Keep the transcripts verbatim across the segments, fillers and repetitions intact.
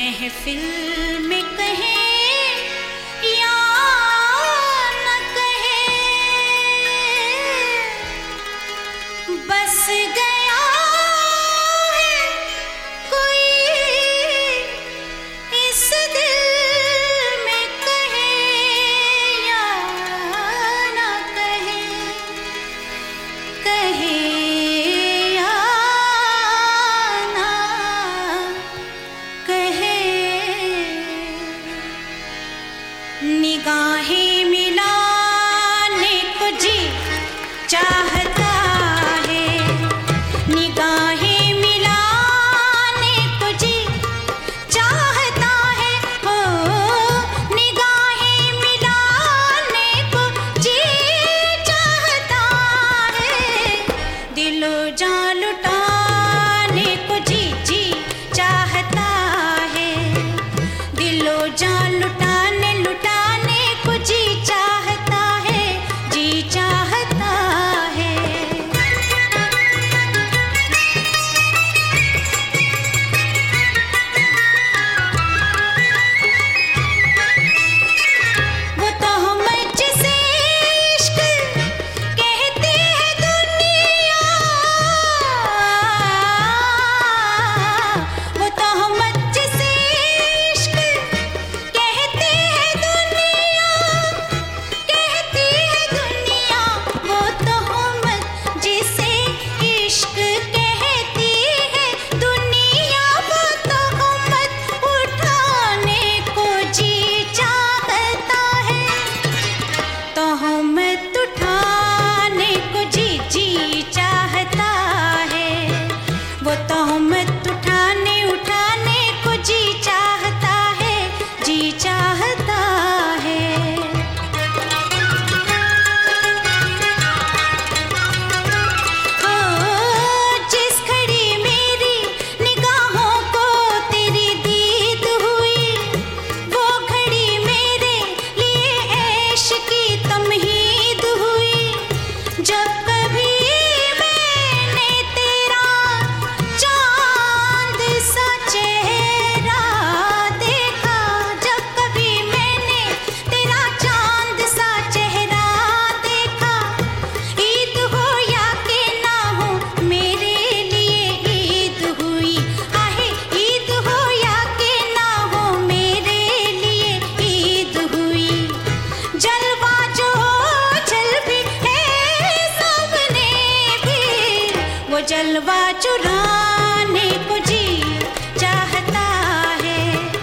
महफिल में कहे या न कहे, बस गया है कोई इस दिल में कहे या न कहे, कहे या न कहे। निगाहें मिलाने को जी चाहता है, निगाहें मिलाने को जी चाहता है, हो निगाहें मिलाने को जी चाहता है, दिलो जान लुटाने को जी जी चाहता है, दिलो जान लुटाने लुटाने को जी चाहता है, जी चाहता है। वो तो मुझसे इश्क कहती है दुनिया, वो तो मुझसे इश्क कहती है दुनिया, कहती है दुनिया, वो तो मुझसे इश्क कहती है दुनिया, वो तो उठाने को जी चाहता है, तो मत उठाने को जी जी चाहता है, वो तो मत उठाने उठाने को जी चाहता है, जी चाहता है। ओ, जिस घड़ी मेरी निगाहों को तेरी दीद हुई, वो घड़ी मेरे लिए ऐश की तमहीद हुई। जब कभी मैंने तेरा चांद सा चेहरा देखा, जब कभी मैंने तेरा चांद सा चेहरा देखा, ईद हो या कि ना हो मेरे लिए ईद हुई, आहे ईद हो या कि ना हो मेरे लिए ईद हुई। जलवा जो जल भी है सबने भी, वो जलवा चुराने को जी चाहता है।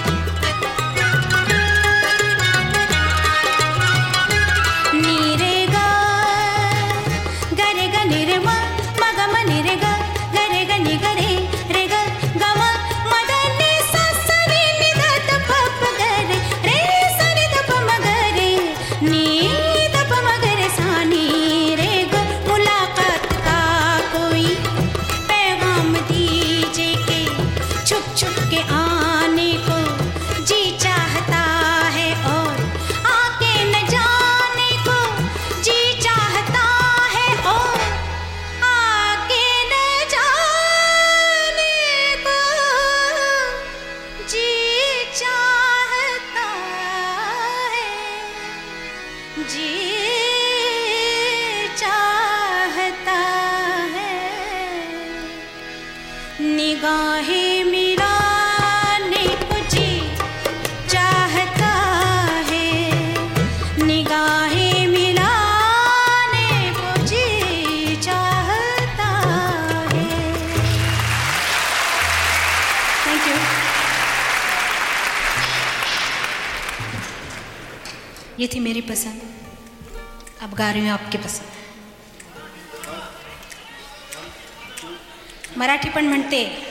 नीरे गा गरे ग निरे म मग म निरे ग गरे ग नि गरे रे ग ग म मद नि सा सा रे नि ध ध प प ग रे रे सा नि ध प म ग रे नि ध प म ग रे सा नि रे ग। मुलाकात का कोई पैगाम दीजिए के छुप छुप के आने को जी चाहता है, और आके न जाने को जी चाहता है, और आके न जाने को जी चाहता है, जी चाहता है। निगाहें मिलाने को जी चाहता है, निगाहें मिलाने को जी चाहता है। Thank you. ये थी मेरी पसंद, अब गा रही हूँ आपकी पसंद। मराठी पण म्हणते